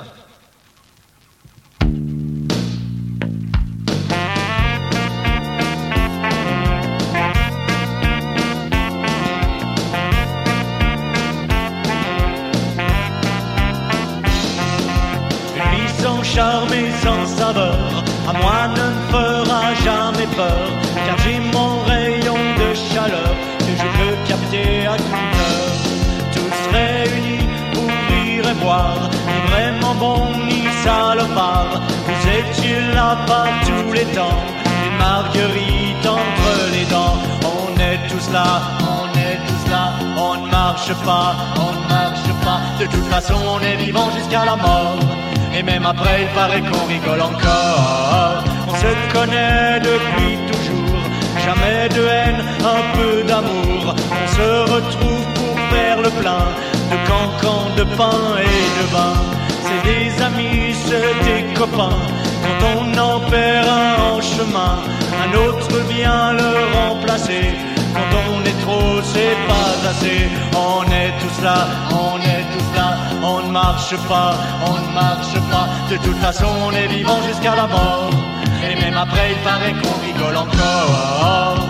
Charme et sans saveur, à moi ne me fera jamais peur, car j'ai mon rayon de chaleur que je veux capter à toute heure. Tous réunis pour rire et boire, ni vraiment bon ni salopard. Vous étiez là par tous les temps, des marguerites entre les dents. On est tous là, on est tous là, on ne marche pas, on ne marche pas. De toute façon on est vivant jusqu'à la mort. Et même après, il paraît qu'on rigole encore. On se connaît depuis toujours, jamais de haine, un peu d'amour. On se retrouve pour faire le plein de cancans, de pain et de vin. C'est des amis, c'est des copains. Quand on en perd un en chemin, un autre vient le remplacer. Quand on est trop, c'est pas assez. On est tous là, on est tous là. On ne marche pas, on ne marche pas. De toute façon, on est vivant jusqu'à la mort. Et même après, il paraît qu'on rigole encore.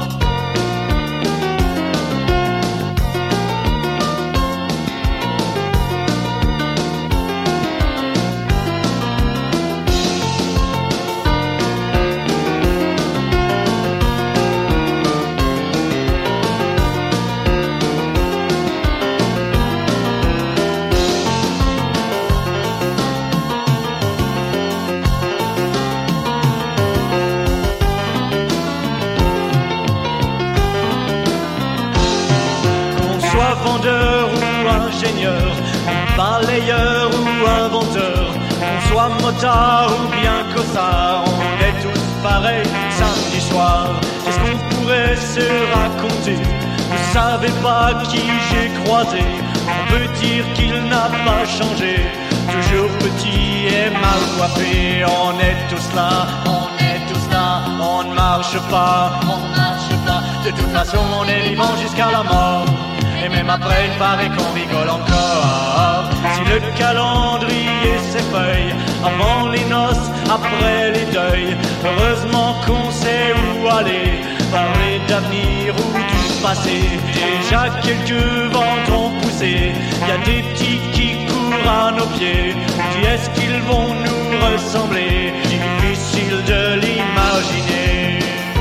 Vendeur ou ingénieur, balayeur ou inventeur, qu'on soit motard ou bien cossard, on est tous pareils samedi soir. Qu'est-ce qu'on pourrait se raconter? Vous savez pas qui j'ai croisé, on peut dire qu'il n'a pas changé, toujours petit et mal coiffé. On est tous là, on est tous là, on ne marche pas, on ne marche pas. De toute façon on est vivant jusqu'à la mort. Et même après il paraît qu'on rigole encore. Si le calendrier s'effeuille, avant les noces, après les deuils, heureusement qu'on sait où aller, parler d'avenir ou du passé. Déjà quelques vents ont poussé, y a des petits qui courent à nos pieds. Qui est-ce qu'ils vont nous ressembler? Difficile de l'imaginer.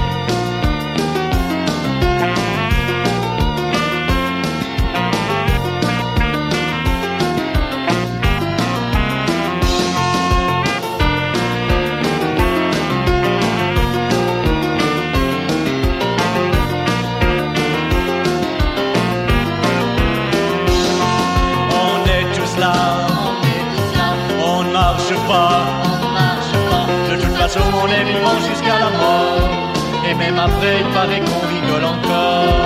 On ne marche pas, de toute façon on est vivant jusqu'à la mort. Et même après il paraît qu'on rigole encore.